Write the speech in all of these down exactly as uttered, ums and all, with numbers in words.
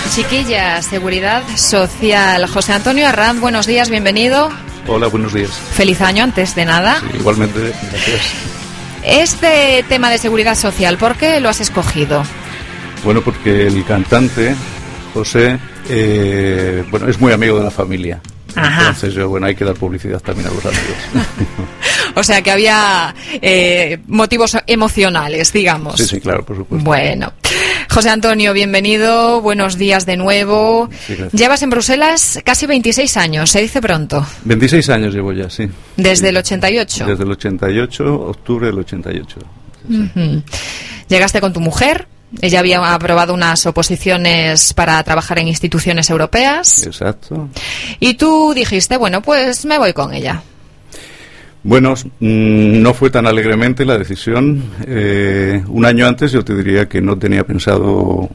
Chiquilla, Seguridad Social. José Antonio Arranz, buenos días, bienvenido. Hola, buenos días. Feliz año antes de nada. Sí, igualmente, gracias. Este tema de seguridad social, ¿por qué lo has escogido? Bueno, porque el cantante, José, eh, bueno, es muy amigo de la familia. Ajá. Entonces, yo, bueno, hay que dar publicidad también a los amigos. O sea, que había eh, motivos emocionales, digamos. Sí, sí, claro, por supuesto. Bueno. José Antonio, bienvenido, buenos días de nuevo. Sí, llevas en Bruselas casi veintiséis años, se dice pronto. veintiséis años llevo ya, sí. ¿Desde el ochenta y ocho? Desde el ochenta y ocho, octubre del ochenta y ocho. Sí. Uh-huh. Llegaste con tu mujer, ella había aprobado unas oposiciones para trabajar en instituciones europeas. Exacto. Y tú dijiste, bueno, pues me voy con ella. Bueno, no fue tan alegremente la decisión. Eh, un año antes yo te diría que no tenía pensado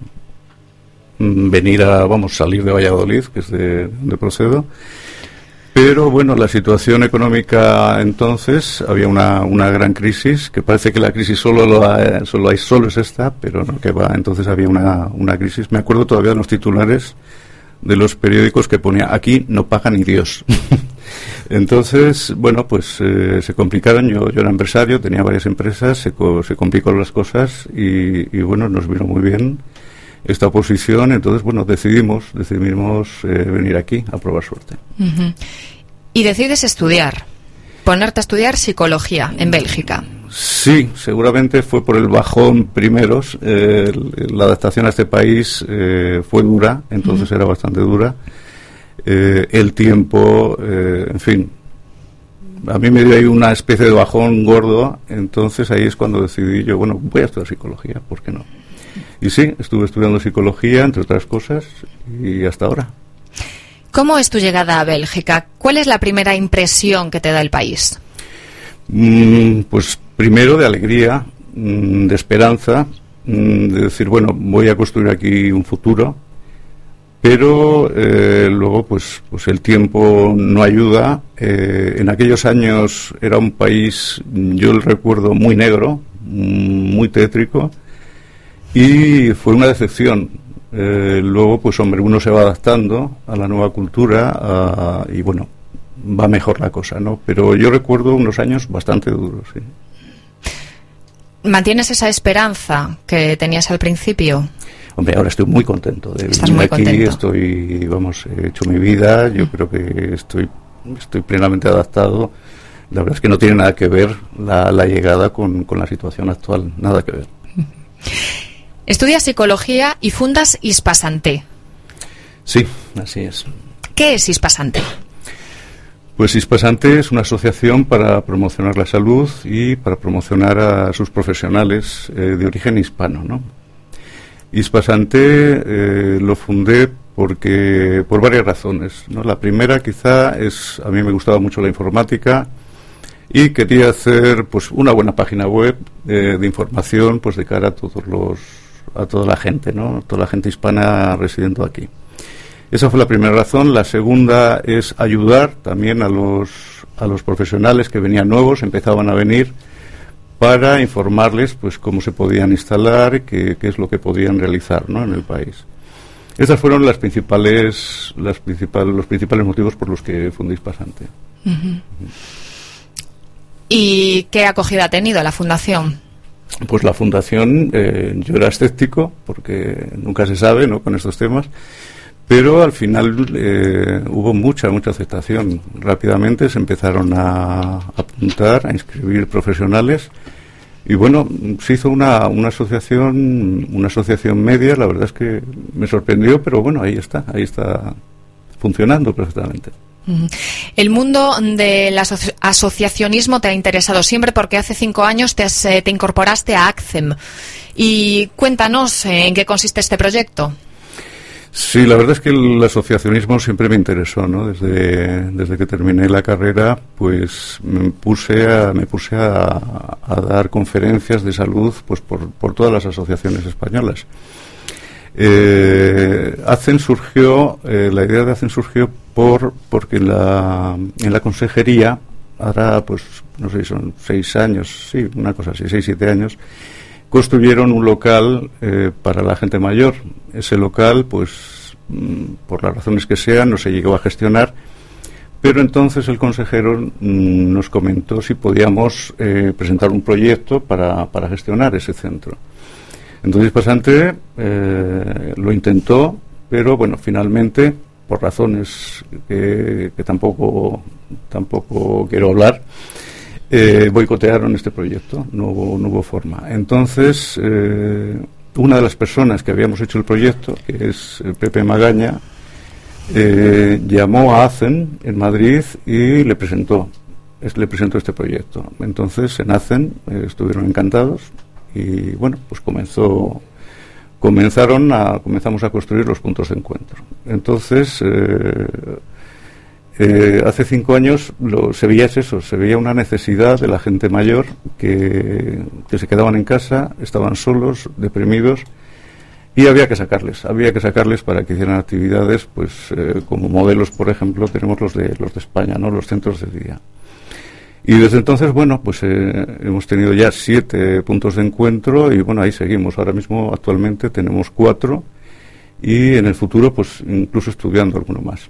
venir a, vamos, salir de Valladolid, que es de donde procedo. Pero bueno, la situación económica entonces, había una, una gran crisis, que parece que la crisis solo lo hay, solo hay, solo es esta, pero no, que va, entonces había una, una crisis. Me acuerdo todavía de los titulares de los periódicos que ponía, aquí no paga ni Dios. Entonces, bueno, pues eh, se complicaron. Yo, yo era empresario, tenía varias empresas, se, co- se complicaron las cosas y, y bueno, nos vino muy bien esta oposición. Entonces, bueno, decidimos, decidimos eh, venir aquí a probar suerte. Uh-huh. Y decides estudiar, ponerte a estudiar psicología en Bélgica. Sí, seguramente fue por el bajón primero. Eh, la adaptación a este país eh, fue dura, entonces uh-huh. era bastante dura. Eh, el tiempo, eh, en fin, a mí me dio ahí una especie de bajón gordo, entonces ahí es cuando decidí yo, bueno, voy a estudiar psicología, ¿por qué no? Y sí, estuve estudiando psicología, entre otras cosas, y hasta ahora. ¿Cómo es tu llegada a Bélgica? ¿Cuál es la primera impresión que te da el país? Mm, pues primero de alegría, mm, de esperanza, mm, de decir, bueno, voy a construir aquí un futuro. Pero eh, luego, pues, pues el tiempo no ayuda. Eh, en aquellos años era un país, yo lo recuerdo, muy negro, muy tétrico, y fue una decepción. Eh, luego, pues hombre, uno se va adaptando a la nueva cultura a, y bueno, va mejor la cosa, ¿no? Pero yo recuerdo unos años bastante duros, sí. ¿Mantienes esa esperanza que tenías al principio? Hombre, ahora estoy muy contento de Estás venir muy aquí, contento. estoy, vamos, he hecho mi vida, yo mm. creo que estoy estoy plenamente adaptado. La verdad es que no tiene nada que ver la, la llegada con, con la situación actual, nada que ver. Estudias psicología y fundas Hispasanté. Sí, así es. ¿Qué es Hispasanté? Pues Hispasanté es una asociación para promocionar la salud y para promocionar a sus profesionales eh, de origen hispano, ¿no? Hispasanté eh, lo fundé porque por varias razones, ¿no? La primera quizá es, a mí me gustaba mucho la informática y quería hacer pues una buena página web eh, de información pues de cara a todos los a toda la gente, ¿no? Toda la gente hispana residiendo aquí. Esa fue la primera razón. La segunda es ayudar también a los a los profesionales que venían nuevos, empezaban a venir, para informarles pues cómo se podían instalar, qué, qué es lo que podían realizar, ¿no? En el país. Estas fueron las principales, las principales, los principales motivos por los que fundé Hispasanté. Uh-huh. Uh-huh. ¿Y qué acogida ha tenido la fundación? Pues la fundación, eh, yo era escéptico, porque nunca se sabe, ¿no?, con estos temas, pero al final eh, hubo mucha, mucha aceptación. Rápidamente se empezaron a apuntar, a inscribir profesionales, y bueno, se hizo una, una asociación, una asociación media. La verdad es que me sorprendió, pero bueno, ahí está, ahí está funcionando perfectamente. El mundo del aso- asociacionismo te ha interesado siempre, porque hace cinco años te, has, te incorporaste a ACCEM. Y cuéntanos en qué consiste este proyecto. Sí, la verdad es que el asociacionismo siempre me interesó, ¿no? Desde, desde que terminé la carrera, pues me puse a, me puse a, a dar conferencias de salud pues por, por todas las asociaciones españolas. Eh, ACCEM surgió, eh, la idea de ACCEM surgió por porque la, en la consejería, ahora pues no sé, son seis años, sí, una cosa así, seis, siete años, construyeron un local eh, para la gente mayor. Ese local pues por las razones que sean, no se llegó a gestionar, pero entonces el consejero mmm, nos comentó si podíamos eh, presentar un proyecto para, para gestionar ese centro. Entonces Ispasante eh, lo intentó, pero bueno, finalmente, por razones que, que tampoco, tampoco quiero hablar, eh, boicotearon este proyecto, no hubo, no hubo forma. Entonces, eh, una de las personas que habíamos hecho el proyecto, que es Pepe Magaña, eh, llamó a ACEN en Madrid y le presentó, es, le presentó este proyecto. Entonces, en ACEN eh, estuvieron encantados y bueno, pues comenzó... comenzaron a comenzamos a construir los puntos de encuentro. Entonces eh, eh, hace cinco años lo, se veía eso, se veía una necesidad de la gente mayor que, que se quedaban en casa, estaban solos, deprimidos, y había que sacarles, había que sacarles para que hicieran actividades, pues eh, como modelos, por ejemplo, tenemos los de los de España, ¿no? Los centros de día. Y desde entonces, bueno, pues eh, hemos tenido ya siete puntos de encuentro y bueno, ahí seguimos. Ahora mismo, actualmente, tenemos cuatro y en el futuro, pues incluso estudiando alguno más.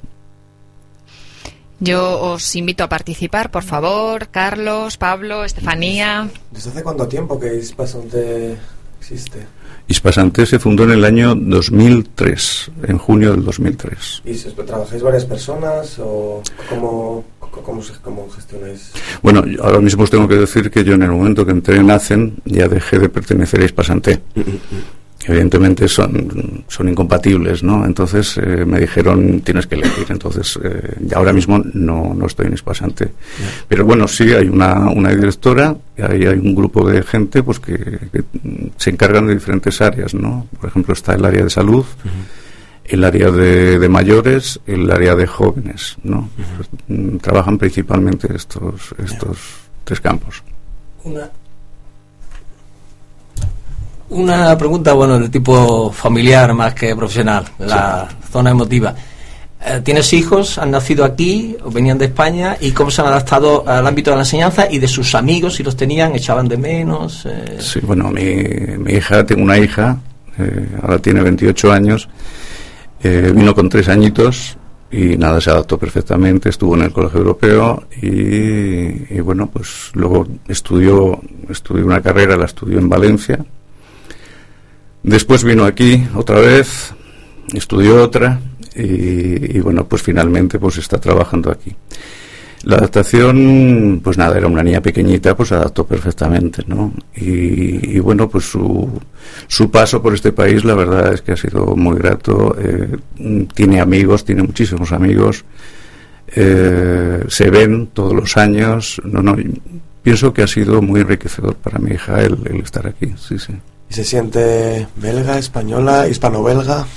Yo os invito a participar, por favor, Carlos, Pablo, Estefanía. ¿Desde hace cuánto tiempo que Ispasante existe? Ispasante se fundó en el año dos mil tres, en junio del dos mil tres. ¿Y trabajáis varias personas o cómo, cómo, cómo gestionáis? Bueno, ahora mismo os tengo que decir que yo en el momento que entré en ACEN ya dejé de pertenecer a Ispasante. Evidentemente son, son incompatibles, ¿no? Entonces eh, me dijeron, tienes que elegir. Entonces, eh, ya ahora mismo no, no estoy en Ispasante. Yeah. Pero bueno, sí, hay una, una directora, y ahí hay un grupo de gente pues que, que se encargan de diferentes áreas, ¿no? Por ejemplo, está el área de salud, uh-huh. el área de, de mayores, el área de jóvenes, ¿no? Uh-huh. Trabajan principalmente estos, estos yeah. tres campos. Una... Una pregunta, bueno, de tipo familiar más que profesional, la sí. zona emotiva. Eh, ¿Tienes hijos? ¿Han nacido aquí o venían de España? ¿Y cómo se han adaptado al ámbito de la enseñanza? ¿Y de sus amigos, si los tenían, echaban de menos? Eh... Sí, bueno, mi, mi hija, tengo una hija, eh, ahora tiene veintiocho años, eh, vino con tres añitos y nada, se adaptó perfectamente, estuvo en el colegio europeo y, y bueno, pues luego estudió, estudió una carrera, la estudió en Valencia. Después vino aquí otra vez, estudió otra y, y bueno, pues finalmente pues está trabajando aquí. La adaptación, pues nada, era una niña pequeñita, pues se adaptó perfectamente, ¿no? Y, y bueno, pues su, su paso por este país, la verdad es que ha sido muy grato. Eh, tiene amigos, tiene muchísimos amigos, eh, se ven todos los años. No, no, pienso que ha sido muy enriquecedor para mi hija el, el estar aquí, sí, sí. ¿Y se siente belga, española, hispano-belga?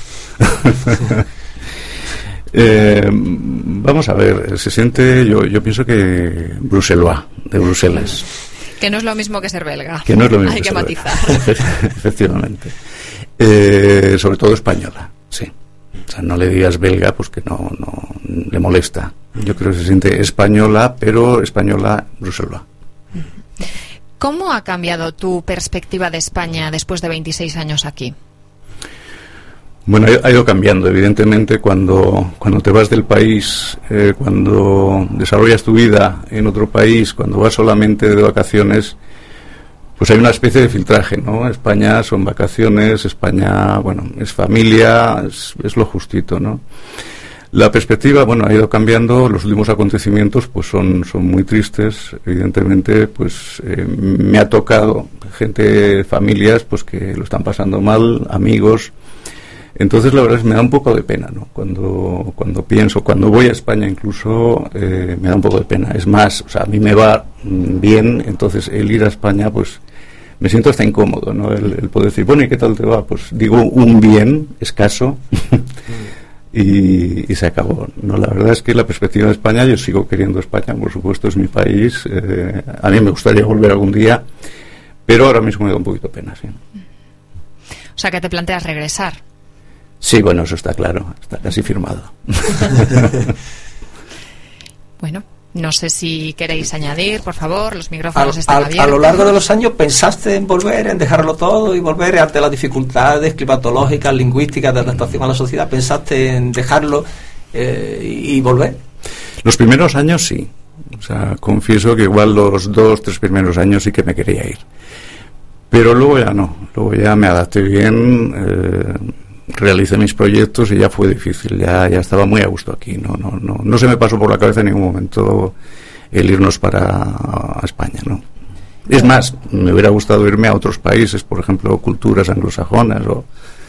eh, vamos a ver, se siente, yo, yo pienso que bruselois, de Bruselas. Que no es lo mismo que ser belga. Que no es lo mismo. Hay que, que matizar. Efectivamente. Eh, sobre todo española, sí. O sea, no le digas belga, pues que no, no le molesta. Yo creo que se siente española, pero española bruselois. ¿Cómo ha cambiado tu perspectiva de España después de veintiséis años aquí? Bueno, ha ido cambiando, evidentemente, cuando, cuando te vas del país, eh, cuando desarrollas tu vida en otro país, cuando vas solamente de vacaciones, pues hay una especie de filtraje, ¿no? España son vacaciones, España, bueno, es familia, es, es lo justito, ¿no? La perspectiva, bueno, ha ido cambiando. Los últimos acontecimientos, pues son, son muy tristes. Evidentemente, pues eh, me ha tocado gente, familias, pues que lo están pasando mal, amigos. Entonces, la verdad es que me da un poco de pena, ¿no? Cuando, cuando pienso, cuando voy a España incluso, eh, me da un poco de pena. Es más, o sea, a mí me va bien, entonces el ir a España, pues me siento hasta incómodo, ¿no? El, el poder decir, bueno, ¿y qué tal te va? Pues digo un bien escaso. Y, y se acabó. No, la verdad es que la perspectiva de España, yo sigo queriendo España, por supuesto, es mi país. Eh, a mí me gustaría volver algún día, pero ahora mismo me da un poquito pena, sí. O sea, que te planteas regresar. Sí, bueno, eso está claro, está casi firmado. Bueno, No sé si queréis añadir, por favor, los micrófonos a, están a, abiertos. A lo largo de los años, ¿pensaste en volver, en dejarlo todo y volver ante las dificultades climatológicas, lingüísticas, de adaptación a la sociedad? ¿Pensaste en dejarlo eh, y volver? Los primeros años sí. O sea, confieso que igual los dos, tres primeros años sí que me quería ir. Pero luego ya no. Luego ya me adapté bien, eh, realicé mis proyectos y ya fue difícil. Ya, ya estaba muy a gusto aquí. No, no, no, no se me pasó por la cabeza en ningún momento el irnos para España, ¿no? Es más, me hubiera gustado irme a otros países, por ejemplo, culturas anglosajonas, o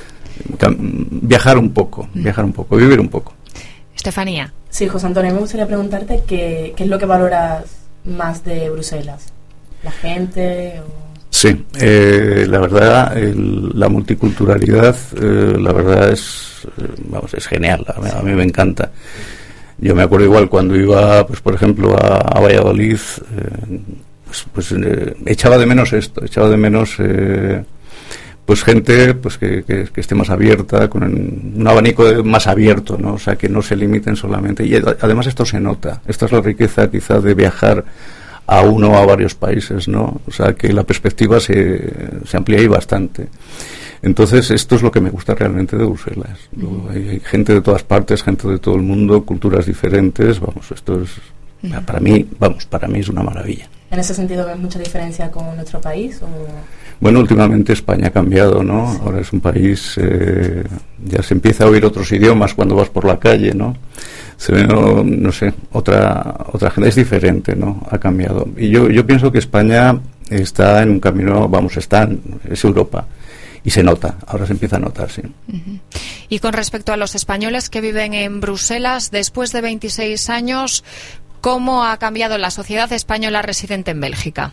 viajar un poco, viajar un poco, vivir un poco. Estefanía. Sí, José Antonio, me gustaría preguntarte qué, qué es lo que valoras más de Bruselas. ¿La gente? O... Sí, eh, la verdad, el, la multiculturalidad, eh, la verdad es, eh, vamos, es genial, a mí, a mí me encanta. Yo me acuerdo igual cuando iba, pues por ejemplo, a, a Valladolid, eh, pues, pues eh, echaba de menos esto, echaba de menos eh, pues gente pues que, que, que esté más abierta, con un abanico de, más abierto, ¿no? O sea, que no se limiten solamente. Y además esto se nota, esta es la riqueza quizás de viajar a uno o a varios países, ¿no? O sea, que la perspectiva se, se amplía ahí bastante. Entonces, esto es lo que me gusta realmente de Bruselas. Mm. Hay, hay gente de todas partes, gente de todo el mundo, culturas diferentes, vamos, esto es, mm. para mí, vamos, para mí es una maravilla. ¿En ese sentido ves mucha diferencia con nuestro país? O... Bueno, últimamente España ha cambiado, ¿no? Sí. Ahora es un país, eh, ya se empieza a oír otros idiomas cuando vas por la calle, ¿no? Se ve, no, no sé, otra otra gente, es diferente, ¿no? Ha cambiado. Y yo yo pienso que España está en un camino, vamos, está en, es Europa. Y se nota, ahora se empieza a notar, sí. Uh-huh. Y con respecto a los españoles que viven en Bruselas, después de veintiséis años, ¿cómo ha cambiado la sociedad española residente en Bélgica?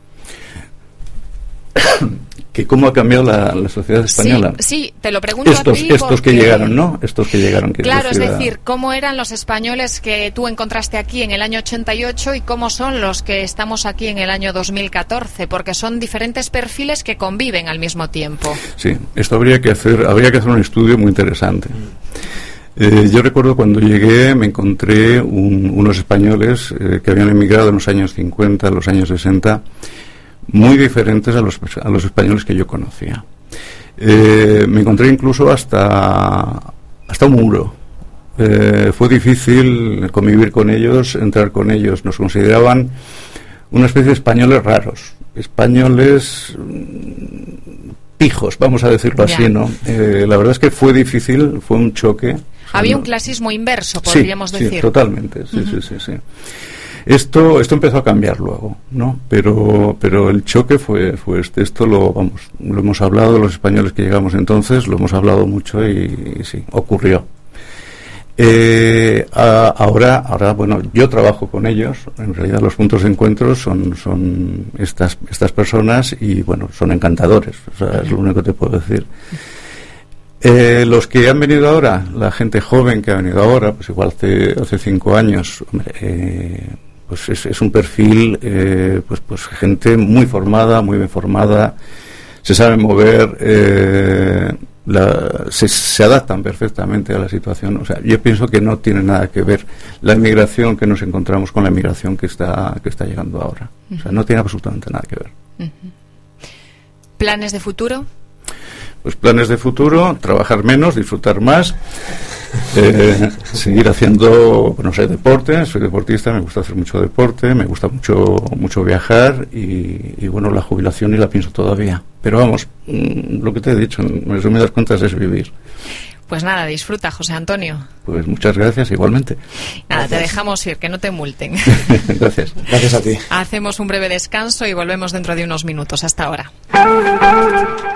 ¿Que cómo ha cambiado la, la sociedad española? Sí, sí, te lo pregunto estos, a ti Estos porque... que llegaron, ¿no? Estos que llegaron. Claro, es decir, es decir, ¿cómo eran los españoles que tú encontraste aquí en el año ochenta y ocho y cómo son los que estamos aquí en el año dos mil catorce? Porque son diferentes perfiles que conviven al mismo tiempo. Sí, esto habría que hacer, habría que hacer un estudio muy interesante. Eh, yo recuerdo cuando llegué me encontré un, unos españoles eh, que habían emigrado en los años cincuenta, en los años sesenta, muy diferentes a los, a los españoles que yo conocía. Eh, me encontré incluso hasta, hasta un muro. Eh, fue difícil convivir con ellos, entrar con ellos. Nos consideraban una especie de españoles raros, españoles pijos, vamos a decirlo así, ¿no? Eh, la verdad es que fue difícil, fue un choque. Había un clasismo inverso, podríamos sí, decir. Sí, totalmente, sí, uh-huh. sí, sí, sí. Esto esto empezó a cambiar luego, ¿no? Pero pero el choque fue fue este. Esto lo vamos lo hemos hablado los españoles que llegamos entonces, lo hemos hablado mucho y, y sí, ocurrió. Eh, a, ahora ahora bueno, yo trabajo con ellos. En realidad los puntos de encuentro son son estas estas personas y bueno, son encantadores. O sea, es lo único que te puedo decir. Eh, los que han venido ahora, la gente joven que ha venido ahora, pues igual hace hace cinco años, hombre, eh, pues es, es un perfil, eh, pues pues gente muy formada, muy bien formada, se saben mover, eh, la, se, se adaptan perfectamente a la situación. O sea, yo pienso que no tiene nada que ver la inmigración que nos encontramos con la inmigración que está que está llegando ahora. O sea, no tiene absolutamente nada que ver. Uh-huh. ¿Planes de futuro? Pues planes de futuro, trabajar menos, disfrutar más, eh, seguir haciendo, no sé, deporte, soy deportista, me gusta hacer mucho deporte, me gusta mucho mucho viajar y, y bueno, la jubilación y la pienso todavía. Pero vamos, mmm, lo que te he dicho, en resumidas cuentas, es vivir. Pues nada, disfruta, José Antonio. Pues muchas gracias, igualmente. Nada, gracias. Te dejamos ir, que no te multen. Gracias. Gracias a ti. Hacemos un breve descanso y volvemos dentro de unos minutos. Hasta ahora.